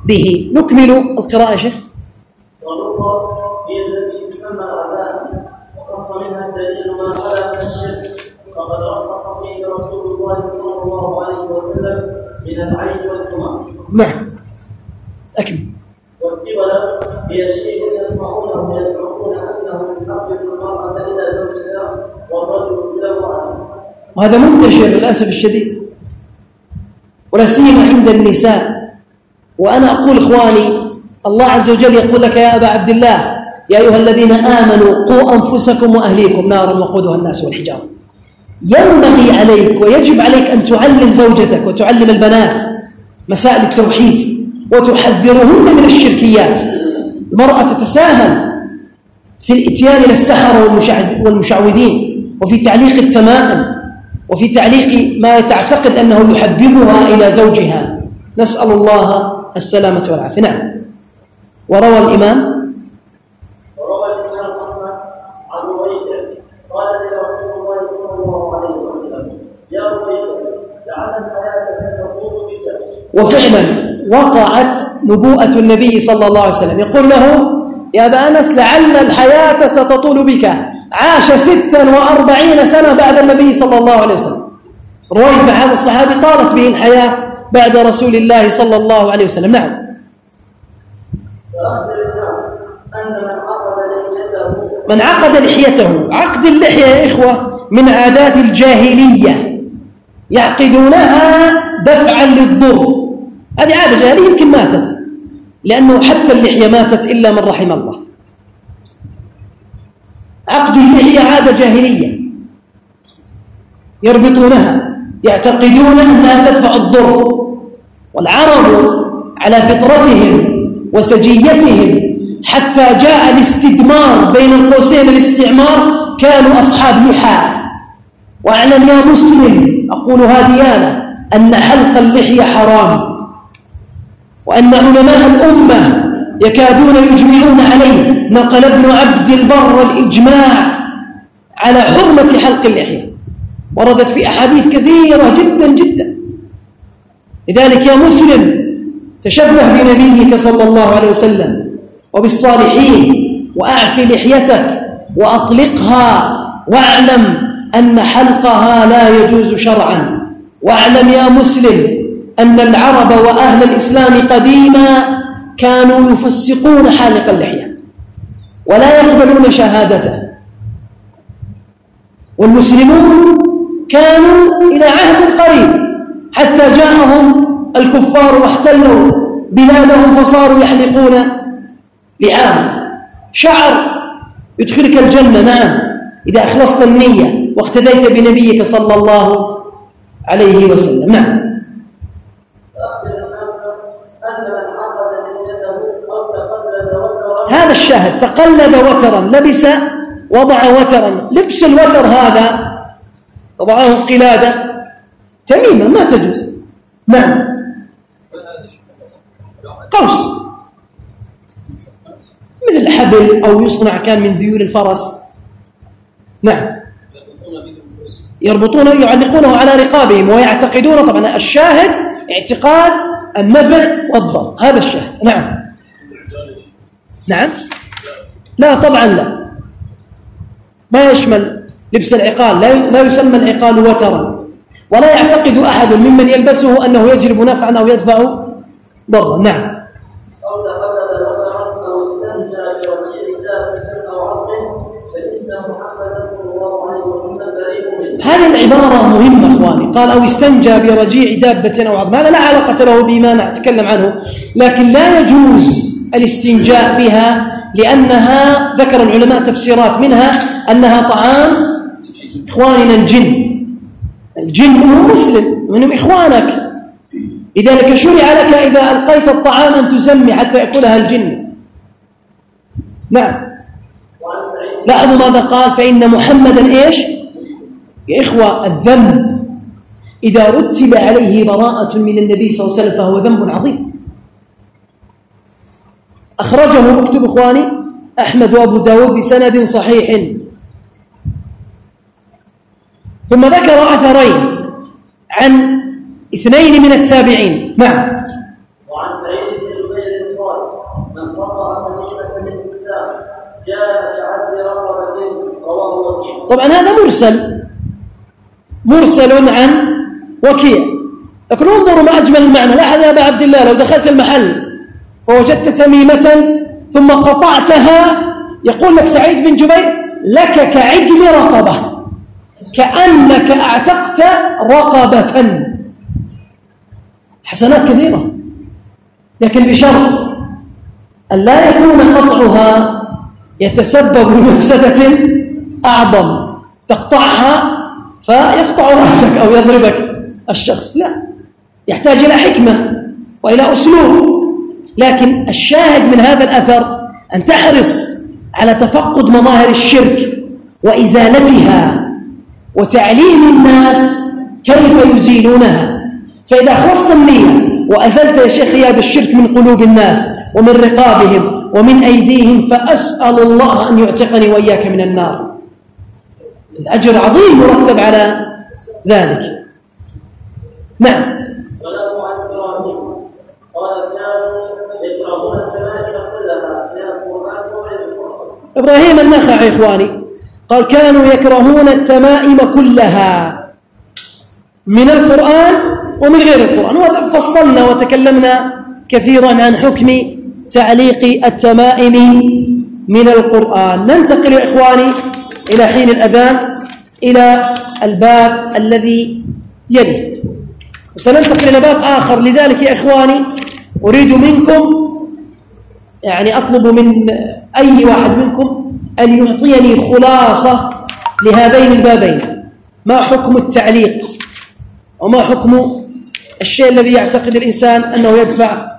به. نكمل القراءة يا شيخ. والأخرى هي التي تسمى العزائم، وخص منها الدليل ما خلا من الشرك، فقد رخص فيه رسول الله صلى الله عليه وسلم من العين والتمام. نعم، أكمل. والقبلة هي شيء يسمعونه ويزعمون أنه يحبب المرأة إلى زوجها والرجل إلى امرأته. وهذا منتشر للأسف الشديد، ولا سيما عند النساء. وأنا أقول إخواني، الله عز وجل يقول لك يا أبا عبد الله: يا أيها الذين آمنوا قوا أنفسكم وأهليكم نارا وقودها الناس والحجارة. ينبغي عليك ويجب عليك أن تعلم زوجتك وتعلم البنات مسائل التوحيد وتحذرهن من الشركيات. المرأة تتساهل في الإتيان إلى السحرة والمشعوذين، وفي تعليق التمائم، وفي تعليق ما تعتقد أنه يحببها إلى زوجها. نسأل الله السلامة والعافية. نعم. وروى الإمام أحمد عن رويته قال لرسول الله صلى الله عليه وسلم: يا رويته لعل الحياة ستطول بك. وفعلا وقعت نبوءة النبي صلى الله عليه وسلم، يقول له: يا أبا أنس لعل الحياة ستطول بك. عاش 46 سنة بعد النبي صلى الله عليه وسلم. رويفة هذا الصحابي طالت به الحياة بعد رسول الله صلى الله عليه وسلم. نعم. فأخبر الناس أن من عقد لحيته، عقد اللحية يا إخوة من عادات الجاهلية يعقدونها دفعا للضر. هذه عادة جاهلية يمكن ماتت، لأنه حتى اللحية ماتت إلا من رحم الله. عقد اللحية عادة جاهلية يربطونها، يعتقدون أنها تدفع الضر. والعرب على فطرتهم وسجيتهم حتى جاء الاستدمار بين القوسين الاستعمار كانوا أصحاب لحى. واعلم يا مسلم، أقولها ديانة، أن حلق اللحية حرام، وأن علماء الأمة يكادون يجمعون عليه. نقل ابن عبد البر الإجماع على حرمة حلق اللحية، وردت في أحاديث كثيرة جدا جدا. لذلك يا مسلم تشبه بنبيك صلى الله عليه وسلم وبالصالحين، وأعف لحيتك وأطلقها، واعلم أن حلقها لا يجوز شرعا. واعلم يا مسلم أن العرب وأهل الإسلام قديما كانوا يفسقون حالق اللحية ولا يقبلون شهادته. والمسلمون كانوا إلى عهد قريب حتى جاءهم الكفار واحتلوا بلادهم فصاروا يحلقون لحاهم. شعر يدخلك الجنة، نعم، إذا أخلصت النية واقتديت بنبيك صلى الله عليه وسلم. نعم. هذا الشاهد تقلد وترا، لبس وضع وترا. لبس الوتر هذا وضعه قلادة تميمة ما تجوز. نعم. قوس مثل حبل أو يصنع كان من ذيول الفرس. نعم. يربطونه يعلقونه على رقابهم ويعتقدون. طبعا الشاهد اعتقاد النفع والضر، هذا الشاهد. نعم. نعم. لا طبعا لا، ما يشمل لبس العقال، لا يسمى العقال وترا، ولا يعتقد أحد ممن يلبسه أنه يجلب نفعا أو يدفع ضرا. نعم. هذه العبارة مهمة أخواني. قال أو استنجى برجيع دابة أو عظم، هذا لا علاقة له بما نتكلم عنه، لكن لا يجوز الاستنجاء بها، لأنها ذكر العلماء تفسيرات، منها أنها طعام إخواننا الجن منهم مسلم ومنهم إخوانك، لذلك شرع لك إذا ألقيت الطعام أن تسمي حتى يأكلها الجن. نعم. لاحظوا ماذا قال: فإن محمدا إيش يا إخوة؟ الذنب إذا رتب عليه براءة من النبي صلى الله عليه وسلم فهو ذنب عظيم. أخرجه اكتب إخواني أحمد وأبو داود بسند صحيح. ثم ذكر أثرين عن 2 من التابعين. نعم. وعن سعيد بن جبير فاطمة من النساء جاء بعدل رقبة رواه وكيع. طبعا هذا مرسل عن وكيع، لكن انظروا ما أجمل المعنى. لاحظ يا أبا عبد الله، لو دخلت المحل فوجدت تميمة ثم قطعتها، يقول لك سعيد بن جبير: لك كعدل رقبة، كأنك اعتقت رقبة. حسنات كثيرة، لكن بشرط أن لا يكون قطعها يتسبب بمفسدة أعظم، تقطعها فيقطع رأسك أو يضربك الشخص، لا، يحتاج إلى حكمة وإلى أسلوب. لكن الشاهد من هذا الأثر أن تحرص على تفقد مظاهر الشرك وإزالتها وتعليم الناس كيف يزيلونها. فإذا خلصت النية وأزلت يا شيخ غياب الشرك من قلوب الناس ومن رقابهم ومن أيديهم، فأسأل الله أن يعتقني وإياك من النار. الأجر عظيم مرتب على ذلك. نعم. وله عن إبراهيم قال كانوا يكرهون التمائم كلها من القرآن وغير القرآن. إبراهيم النخعي إخواني قال كانوا يكرهون التمائم كلها من القرآن ومن غير القرآن. وفصلنا وتكلمنا كثيرا عن حكم تعليق التمائم من القرآن. ننتقل يا إخواني إلى حين الأذان إلى الباب الذي يلي، وسننتقل إلى باب آخر. لذلك يا إخواني أريد منكم، يعني أطلب من أي واحد منكم أن يعطيني خلاصة لهذين البابين. ما حكم التعليق وما حكم الشيء الذي يعتقد الإنسان أنه يدفع